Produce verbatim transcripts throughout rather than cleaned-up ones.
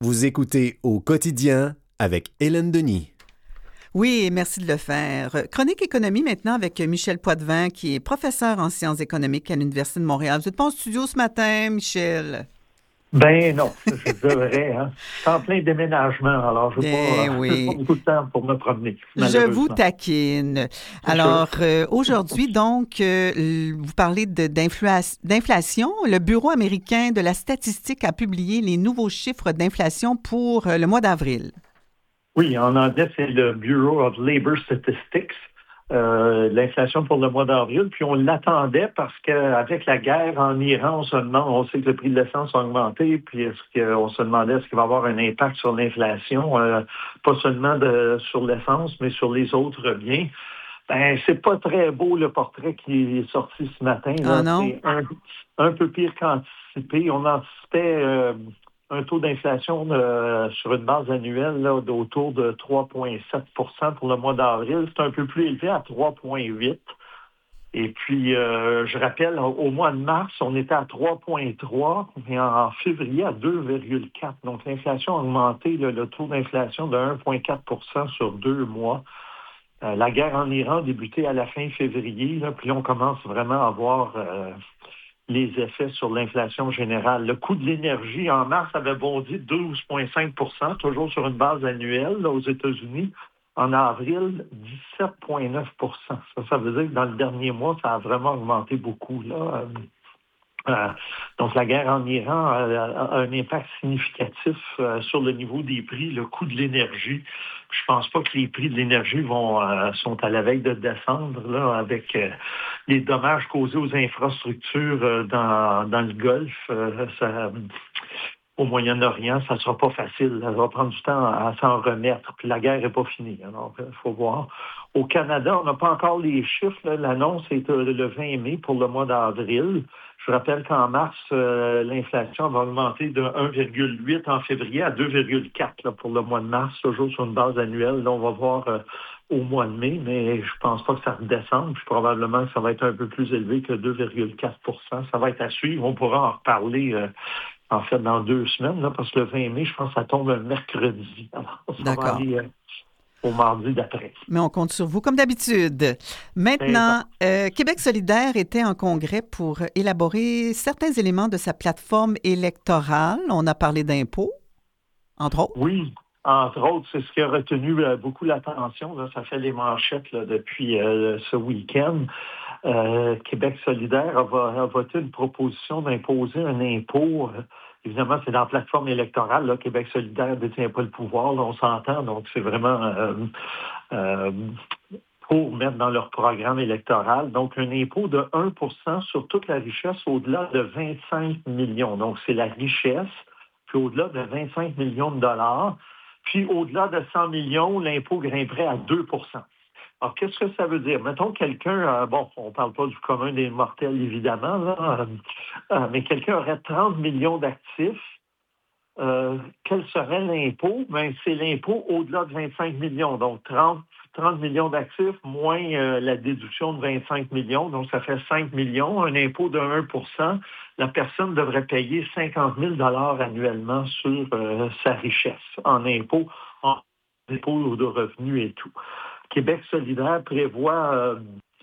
Vous écoutez Au quotidien avec Hélène Denis. Oui, merci de le faire. Chronique économie maintenant avec Michel Poitvin, qui est professeur en sciences économiques à l'Université de Montréal. Vous n'êtes pas en studio ce matin, Michel? Ben non, je devrais. Hein. Je suis en plein déménagement, alors je n'ai Ben pas, pas oui. beaucoup de temps pour me promener, Je vous malheureusement. taquine. C'est sûr. Alors, euh, aujourd'hui, donc, euh, vous parlez de, d'infla- d'inflation. Le Bureau américain de la statistique a publié les nouveaux chiffres d'inflation pour euh, le mois d'avril. Oui, en anglais, c'est le Bureau of Labor Statistics, euh, l'inflation pour le mois d'avril. Puis on l'attendait parce qu'avec la guerre en Iran, on se demande, on sait que le prix de l'essence a augmenté, puis est-ce qu'on se demandait est-ce qu'il va y avoir un impact sur l'inflation, euh, pas seulement de, sur l'essence, mais sur les autres biens. Ben, c'est pas très beau le portrait qui est sorti ce matin. Ah Là. non? C'est un, un peu pire qu'anticipé. On anticipait euh, un taux d'inflation euh, sur une base annuelle là, d'autour de trois virgule sept pour cent pour le mois d'avril. C'est un peu plus élevé à trois virgule huit. Et puis, euh, je rappelle, au mois de mars, on était à trois virgule trois, mais en février à deux virgule quatre. Donc, l'inflation a augmenté, là, le taux d'inflation de un virgule quatre pour cent sur deux mois. Euh, la guerre en Iran a débuté à la fin février, là, puis là, on commence vraiment à voir euh, les effets sur l'inflation générale. Le coût de l'énergie en mars avait bondi de douze virgule cinq pour cent, toujours sur une base annuelle là, aux États-Unis. En avril, dix-sept virgule neuf pour cent. Ça, ça veut dire que dans le dernier mois, ça a vraiment augmenté beaucoup. Là. Euh, donc, la guerre en Iran a, a un impact significatif euh, sur le niveau des prix, le coût de l'énergie. Je pense pas que les prix de l'énergie vont euh, sont à la veille de descendre là, avec euh, les dommages causés aux infrastructures euh, dans, dans le Golfe. Euh, ça, au Moyen-Orient, ça ne sera pas facile. Ça va prendre du temps à, à s'en remettre. Puis la guerre n'est pas finie. Alors, il faut voir. Au Canada, on n'a pas encore les chiffres. Là. L'annonce est euh, le vingt mai pour le mois d'avril. Je rappelle qu'en mars, euh, l'inflation va augmenter de un virgule huit en février à deux virgule quatre là, pour le mois de mars, toujours sur une base annuelle. Là, on va voir euh, au mois de mai, mais je pense pas que ça redescende. Puis probablement que ça va être un peu plus élevé que deux virgule quatre pour cent. Ça va être à suivre. On pourra en reparler euh, en fait dans deux semaines, là, parce que le vingt mai, je pense que ça tombe un mercredi. Alors, ça va D'accord. aller euh, au mardi d'après. Mais on compte sur vous, comme d'habitude. C'est bon. Maintenant, euh, Québec solidaire était en congrès pour élaborer certains éléments de sa plateforme électorale. On a parlé d'impôts, entre autres. Oui, entre autres, c'est ce qui a retenu euh, beaucoup l'attention. Là. Ça fait les manchettes là, depuis euh, ce week-end. Euh, Québec solidaire a, a voté une proposition d'imposer un impôt. Euh, évidemment, c'est dans la plateforme électorale. Là, Québec solidaire ne détient pas le pouvoir. Là, on s'entend. Donc, c'est vraiment euh, euh, pour mettre dans leur programme électoral. Donc, un impôt de un pour cent sur toute la richesse au-delà de vingt-cinq millions. Donc, c'est la richesse. Puis au-delà de vingt-cinq millions de dollars. Puis au-delà de cent millions, l'impôt grimperait à deux pour cent. Alors, qu'est-ce que ça veut dire? Mettons quelqu'un, euh, bon, on ne parle pas du commun des mortels, évidemment, là, euh, euh, mais quelqu'un aurait trente millions d'actifs. Euh, quel serait l'impôt? Ben, c'est l'impôt au-delà de vingt-cinq millions. Donc, trente, trente millions d'actifs moins euh, la déduction de vingt-cinq millions. Donc, ça fait cinq millions. Un impôt de un pour cent. La personne devrait payer cinquante mille dollars annuellement sur euh, sa richesse en impôt, en impôt de revenus et tout. Québec solidaire prévoit euh,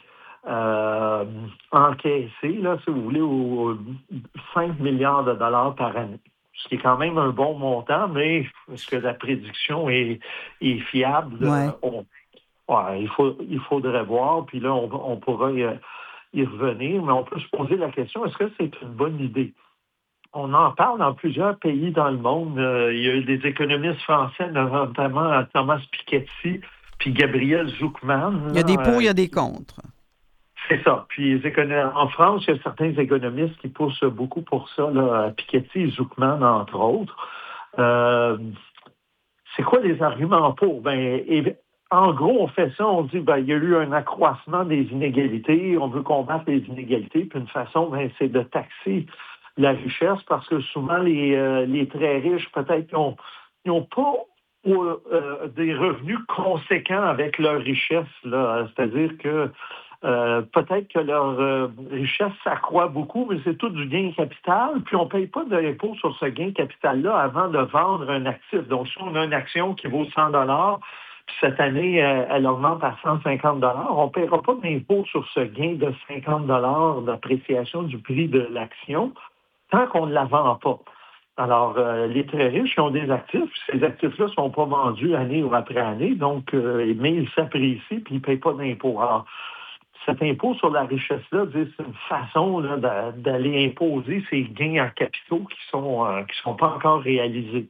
euh, encaisser, là, si vous voulez, au, cinq milliards de dollars par année. Ce qui est quand même un bon montant, mais est-ce que la prédiction est, est fiable? Ouais. On, ouais, il, faut, il faudrait voir, puis là, on, on pourra y, y revenir, mais on peut se poser la question, est-ce que c'est une bonne idée? On en parle dans plusieurs pays dans le monde. Euh, il y a eu des économistes français, notamment Thomas Piketty, puis Gabriel Zuckman. Il y a des Là, pour, il y euh, a des contre. c'est ça. Puis les écono- en France, il y a certains économistes qui poussent beaucoup pour ça, là, Piketty et Zuckman, entre autres. Euh, c'est quoi les arguments pour? Ben, et- en gros, on fait ça, on dit ben, il y a eu un accroissement des inégalités, on veut combattre les inégalités, puis une façon, ben, c'est de taxer la richesse parce que souvent les, euh, les très riches, peut-être, ils n'ont ils ont pas euh, euh, des revenus conséquents avec leur richesse. Là. C'est-à-dire que euh, peut-être que leur euh, richesse s'accroît beaucoup, mais c'est tout du gain capital, puis on ne paye pas d'impôt sur ce gain capital-là avant de vendre un actif. Donc, si on a une action qui vaut cent dollars, puis cette année, euh, elle augmente à cent cinquante dollars, on ne paiera pas d'impôt sur ce gain de cinquante dollars d'appréciation du prix de l'action tant qu'on ne la vend pas. Alors, euh, les très riches, ils ont des actifs. Ces actifs-là ne sont pas vendus année ou après année, donc, euh, mais ils s'apprécient puis ils ne payent pas d'impôt. Alors, cet impôt sur la richesse-là, c'est une façon là, d'aller imposer ces gains en capitaux qui ne sont, euh, qui sont pas encore réalisés.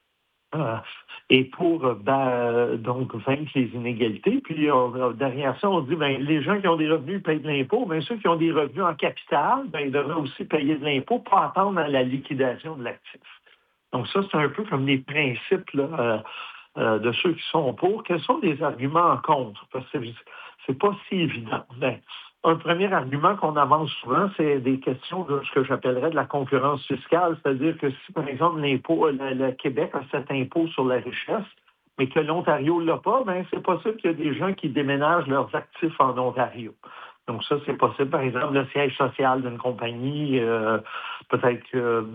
Euh, et pour euh, ben, donc vaincre les inégalités. Puis euh, derrière ça, on dit ben les gens qui ont des revenus payent de l'impôt, mais ceux qui ont des revenus en capital, ben, ils devraient aussi payer de l'impôt pour attendre à la liquidation de l'actif. Donc ça, c'est un peu comme les principes là, euh, euh, de ceux qui sont pour. Quels sont les arguments en contre? Parce que c'est pas si évident. Ben, un premier argument qu'on avance souvent, c'est des questions de ce que j'appellerais de la concurrence fiscale, c'est-à-dire que si, par exemple, l'impôt, le, le Québec a cet impôt sur la richesse, mais que l'Ontario ne l'a pas, ben c'est possible qu'il y a des gens qui déménagent leurs actifs en Ontario. Donc ça, c'est possible. Par exemple, le siège social d'une compagnie, euh, peut-être que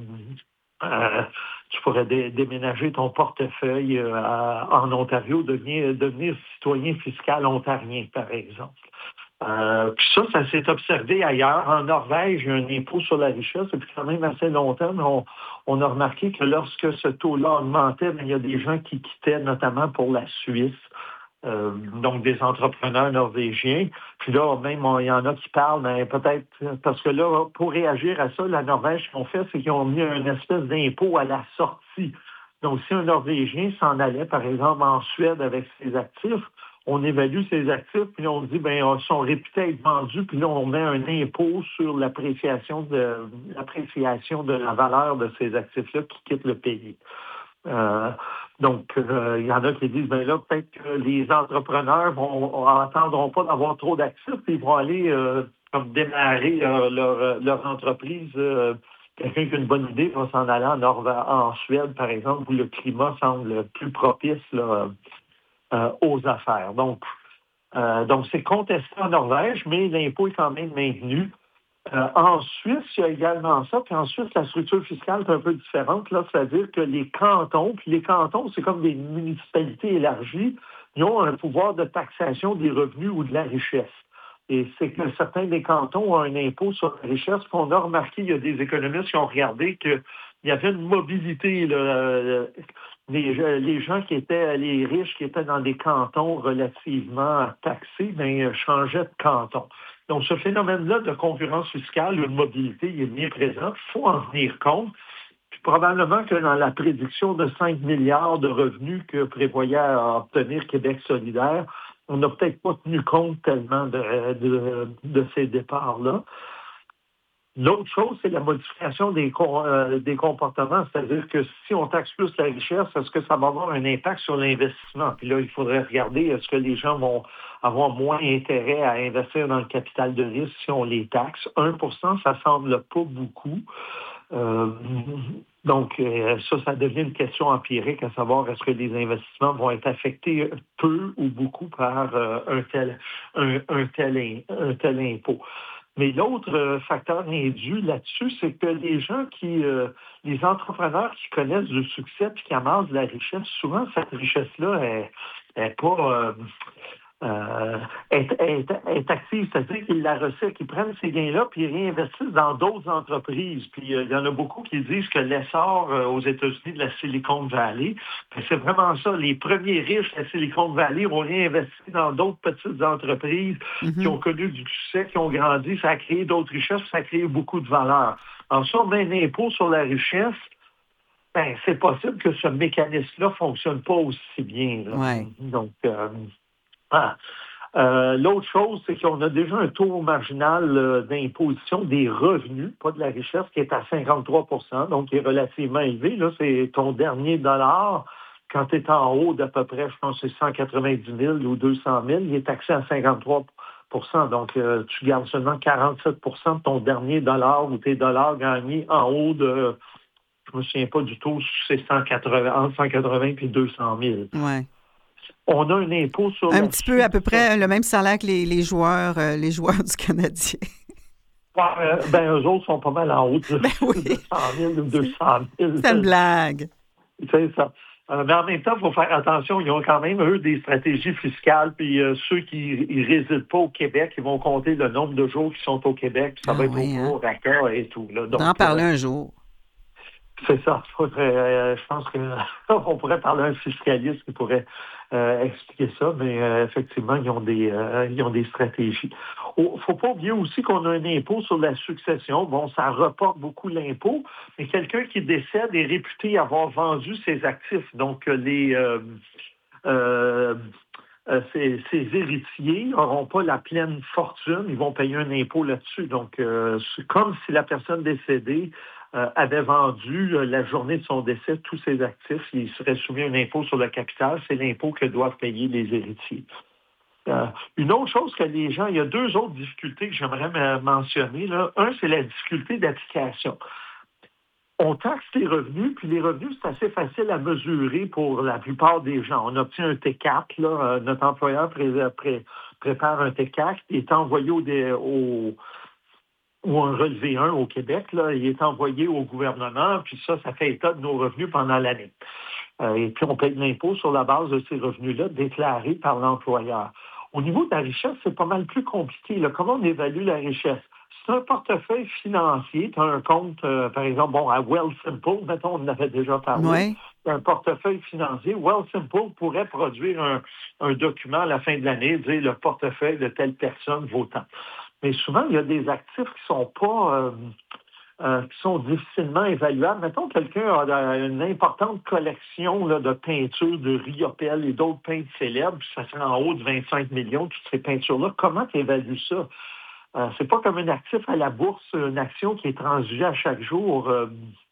euh, tu pourrais dé- déménager ton portefeuille euh, à, en Ontario, devenir, devenir citoyen fiscal ontarien, par exemple. Euh, puis ça, ça s'est observé ailleurs. En Norvège, il y a un impôt sur la richesse depuis quand même assez longtemps, mais on, on a remarqué que lorsque ce taux-là augmentait, bien, il y a des gens qui quittaient, notamment pour la Suisse, euh, donc des entrepreneurs norvégiens. Puis là, même, on- il y en a qui parlent, mais peut-être, parce que là, pour réagir à ça, la Norvège, ce qu'ils ont fait, c'est qu'ils ont mis une espèce d'impôt à la sortie. Donc, si un Norvégien s'en allait, par exemple, en Suède avec ses actifs, on évalue ses actifs, puis on dit, ben, ils sont réputés être vendus, puis là, on met un impôt sur l'appréciation de l'appréciation de la valeur de ces actifs-là qui quittent le pays. Euh, donc, euh, il y en a qui disent, ben là, peut-être que les entrepreneurs vont attendront pas d'avoir trop d'actifs, puis ils vont aller euh, comme démarrer euh, leur, leur entreprise. Euh, quelqu'un qui a une bonne idée va s'en aller en, Norve- en Suède, par exemple, où le climat semble plus propice là, euh, aux affaires. Donc, euh, donc, c'est contesté en Norvège, mais l'impôt est quand même maintenu. Euh, en Suisse, il y a également ça. Puis en Suisse, la structure fiscale est un peu différente. Là, c'est-à-dire que les cantons, puis les cantons, c'est comme des municipalités élargies, ils ont un pouvoir de taxation des revenus ou de la richesse. Et c'est que certains des cantons ont un impôt sur la richesse. Puis on a remarqué, il y a des économistes qui ont regardé qu'il y avait une mobilité. Là, les, les gens qui étaient, les riches qui étaient dans des cantons relativement taxés, bien, changeaient de canton. Donc, ce phénomène-là de concurrence fiscale, de mobilité, il est bien présent. Il faut en tenir compte. Puis probablement que dans la prédiction de cinq milliards de revenus que prévoyait obtenir Québec solidaire, on n'a peut-être pas tenu compte tellement de, de, de ces départs-là. L'autre chose, c'est la modification des, euh, des comportements, c'est-à-dire que si on taxe plus la richesse, est-ce que ça va avoir un impact sur l'investissement? Puis là, il faudrait regarder, est-ce que les gens vont avoir moins intérêt à investir dans le capital de risque si on les taxe? un pour cent, ça semble pas beaucoup. Euh, donc, euh, ça, ça devient une question empirique, à savoir est-ce que les investissements vont être affectés peu ou beaucoup par euh, un tel, un, un tel, un tel impôt. Mais l'autre euh, facteur indu là-dessus, c'est que les gens qui, euh, les entrepreneurs qui connaissent du succès puis qui amassent de la richesse, souvent cette richesse-là est, est pas euh, euh, est, est, est active, c'est-à-dire qu'ils la recyclent, qu'ils prennent ces gains-là puis ils réinvestissent dans d'autres entreprises. Puis euh, il y en a beaucoup qui disent que l'essor euh, aux États-Unis de la Silicon Valley, c'est vraiment ça. Les premiers riches de la Silicon Valley ont réinvesti dans d'autres petites entreprises mm-hmm. qui ont connu du succès, qui ont grandi, ça a créé d'autres richesses, ça a créé beaucoup de valeur. En ça, on met un impôt sur la richesse. Ben, c'est possible que ce mécanisme-là ne fonctionne pas aussi bien. Là. Ouais. Donc, euh, ah. euh, l'autre chose, c'est qu'on a déjà un taux marginal euh, d'imposition des revenus, pas de la richesse, qui est à cinquante-trois pour cent, donc qui est relativement élevé. Là, c'est ton dernier dollar, quand tu es en haut d'à peu près, je pense que c'est cent quatre-vingt-dix mille ou deux cent mille, il est taxé à cinquante-trois pour cent. Donc, euh, tu gardes seulement quarante-sept pour cent de ton dernier dollar ou tes dollars gagnés en haut de... Je ne me souviens pas du tout, c'est cent quatre-vingts, entre cent quatre-vingts et deux cent mille. Ouais. On a un impôt sur Un la petit peu, à peu près, le même salaire que les, les joueurs euh, les joueurs du Canadien. Euh, ben, eux autres sont pas mal en haut de ben oui. deux cent mille ou deux cent mille. C'est une blague. C'est ça. Euh, mais en même temps, il faut faire attention. Ils ont quand même, eux, des stratégies fiscales. Puis euh, ceux qui ne résident pas au Québec, ils vont compter le nombre de jours qu'ils sont au Québec. Puis ça ah va être oui, au hein? raccord et tout. Là. Donc, on en parler euh, un jour. C'est ça. Faudrait, euh, je pense qu'on pourrait parler à un fiscaliste qui pourrait euh, expliquer ça, mais euh, effectivement, ils ont des, euh, ils ont des stratégies. Il ne faut pas oublier aussi qu'on a un impôt sur la succession. Bon, ça reporte beaucoup l'impôt, mais quelqu'un qui décède est réputé avoir vendu ses actifs. Donc, les... Euh, euh, Euh, ces, ces héritiers n'auront pas la pleine fortune, ils vont payer un impôt là-dessus. Donc, euh, c'est comme si la personne décédée euh, avait vendu euh, la journée de son décès tous ses actifs, il serait soumis à un impôt sur le capital, c'est l'impôt que doivent payer les héritiers. Euh, une autre chose que les gens, il y a deux autres difficultés que j'aimerais mentionner. Là. Un, c'est la difficulté d'application. On taxe les revenus, puis les revenus, c'est assez facile à mesurer pour la plupart des gens. On obtient un T quatre, là, euh, notre employeur pré, pré, prépare un T quatre, il est envoyé au, au ou un relevé un au Québec, là, il est envoyé au gouvernement, puis ça, ça fait état de nos revenus pendant l'année. Euh, et puis on paye de l'impôt sur la base de ces revenus-là déclarés par l'employeur. Au niveau de la richesse, c'est pas mal plus compliqué. Là. Comment on évalue la richesse? C'est un portefeuille financier. Tu as un compte, euh, par exemple, bon, à Wealthsimple, mettons, on en avait déjà parlé. Ouais. Un portefeuille financier. Wealthsimple pourrait produire un, un document à la fin de l'année, dire le portefeuille de telle personne vaut tant. Mais souvent, il y a des actifs qui sont pas... Euh, Euh, qui sont difficilement évaluables. Mettons, quelqu'un a une importante collection là, de peintures de Riopelle et d'autres peintres célèbres, puis ça serait en haut de vingt-cinq millions, toutes ces peintures-là. Comment tu évalues ça? Euh, c'est pas comme un actif à la bourse, une action qui est transigée à chaque jour. Euh,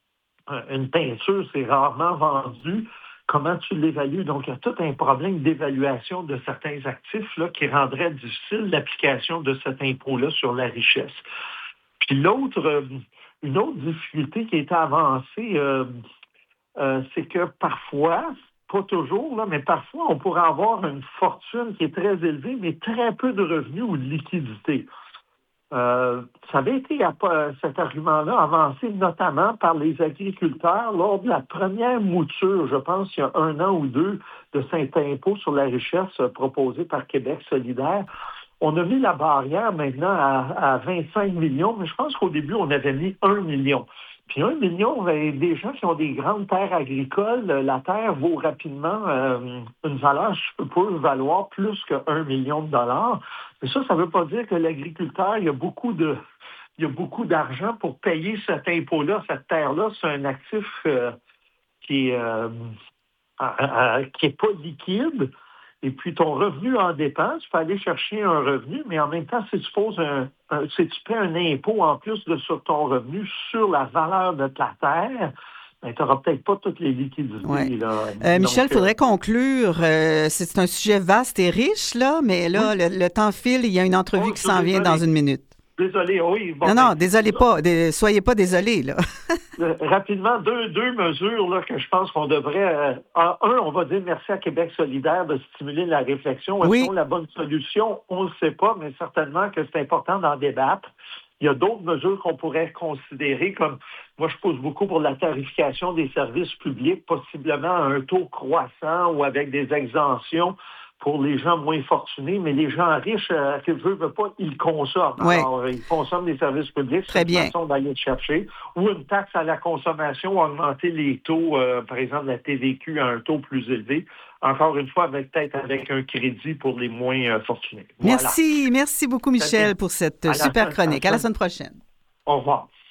une peinture, c'est rarement vendu. Comment tu l'évalues? Donc, il y a tout un problème d'évaluation de certains actifs là, qui rendrait difficile l'application de cet impôt-là sur la richesse. Puis l'autre... Euh, Une autre difficulté qui est avancée, euh, euh, c'est que parfois, pas toujours, là, mais parfois, on pourrait avoir une fortune qui est très élevée, mais très peu de revenus ou de liquidités. Euh, ça avait été, cet argument-là, avancé notamment par les agriculteurs lors de la première mouture, je pense, il y a un an ou deux, de cet impôt sur la richesse proposé par Québec solidaire. On a mis la barrière maintenant à, à vingt-cinq millions, mais je pense qu'au début, on avait mis un million. Puis un million, ben, des gens qui ont des grandes terres agricoles, la terre vaut rapidement euh, une valeur, peut valoir plus qu'un million de dollars. Mais ça, ça ne veut pas dire que l'agriculteur, il y a beaucoup de, il y a beaucoup d'argent pour payer cet impôt-là, cette terre-là. C'est un actif euh, qui est, euh, euh, qui est pas liquide. Et puis, ton revenu en dépend. Tu peux aller chercher un revenu, mais en même temps, si tu poses un, un si tu paies un impôt en plus de sur ton revenu sur la valeur de ta terre, ben, tu n'auras peut-être pas toutes les liquidités. Ouais. Là. Euh, Michel, il euh, faudrait conclure. Euh, c'est un sujet vaste et riche, là, mais là, oui. le, le temps file. Il y a une entrevue oh, qui s'en vient dans une minute. Désolé, oui. Bon, non, non, ben, désolé pas. Dé, soyez pas désolé, là. Rapidement, deux, deux mesures là, que je pense qu'on devrait... Euh, en un, on va dire merci à Québec solidaire de stimuler la réflexion. Est-ce oui. qu'on a la bonne solution? On ne le sait pas, mais certainement que c'est important d'en débattre. Il y a d'autres mesures qu'on pourrait considérer, comme moi, je pose beaucoup pour la tarification des services publics, possiblement à un taux croissant ou avec des exemptions pour les gens moins fortunés, mais les gens riches, euh, que veut, veut pas, ils consomment. Ouais. Alors, ils consomment des services publics, c'est une façon d'aller le chercher. Ou une taxe à la consommation, augmenter les taux, euh, par exemple, la T V Q à un taux plus élevé. Encore une fois, avec peut-être avec un crédit pour les moins euh, fortunés. Voilà. Merci, merci beaucoup, Michel, pour cette super chronique. À la semaine prochaine. Au revoir.